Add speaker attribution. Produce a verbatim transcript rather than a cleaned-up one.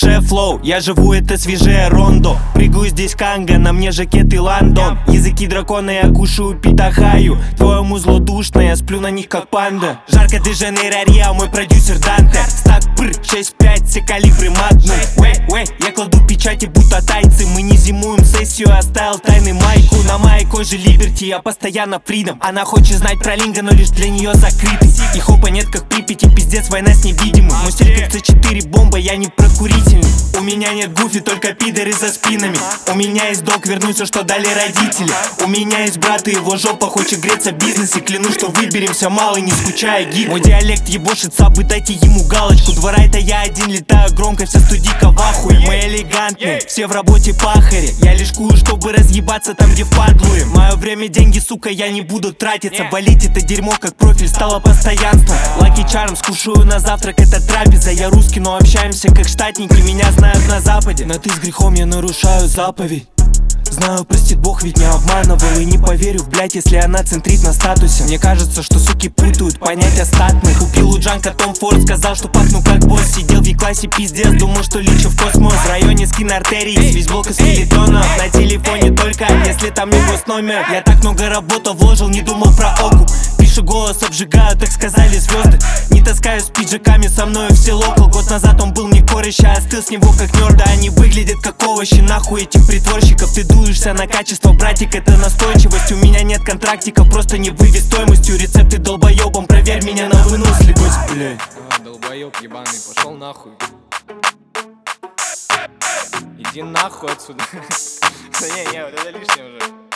Speaker 1: душе флоу, я живу это свежее рондо. Прыгаю здесь канга, на мне жакет и ландон. Языки дракона я кушаю, питахаю. Твое музло душное, я сплю на них как панда. Жарко Де-Жанейро, Рио, мой продюсер Данте. Стак пр, шесть пять, все калибры матные. Уэй, уэй, я кладу печати, будто тайцы. Мы не зимуем сессию, оставил тайный майку. На моей коже Либерти, я постоянно фридом. Она хочет знать про линго, но лишь для нее закрытый. И хопа нет как Припяти, пиздец, война с невидимым. Мой стиль как Цэ четыре бомба, я не прокурительный. У меня нет гуфи, только пидоры за спинами. У меня есть долг вернуть все, что дали родители. У меня есть брат, и его жопа хочет греться в бизнесе. Клянусь, что выберемся малый, не скучая гид. Мой диалект ебошит сабы, дайте ему галочку. Двора это я один, летаю громко, вся студийка в ахуе. Мы элегантные, все в работе пахари. Я лишь кую, чтобы разъебаться там, где впадлуем. Мое время, деньги, сука, я не буду тратиться. Валить это дерьмо, как профиль, стало постоянством. Лаки Чарм, скушаю на завтрак, это трапеза. Я русский, но общаемся как штатники, меня знают на западе. Но ты с грехом, я нарушаю заповедь. Знаю, простит Бог, ведь не обманывал. И не поверю в блядь, если она центрит на статусе. Мне кажется, что суки путают понятия статных. Купил у Джанка Том Форд, сказал, что пахну как босс. Сидел в E-классе, пиздец, думал, что лечу в космос. В районе скин артерий, весь блок из скелетонов. На телефоне только, если там не госномер. Я так много работал, вложил, не думал про окуп. Пишу голос, обжигаю, так сказали звезды. Не таскаю с пиджаками, со мною все локал. Год назад он был мне кореш, а остыл с него как нерда. Они выглядят как овощи, нахуй этих притворщиков. Ты дуешься на качество, братик, это настойчивость. У меня нет контрактиков, просто не вывез стоимостью. Рецепты долбоебом, проверь меня на выносливость, блядь.
Speaker 2: А, долбоеб ебаный, пошел нахуй. Иди нахуй отсюда. Не, не, вот это лишнее уже.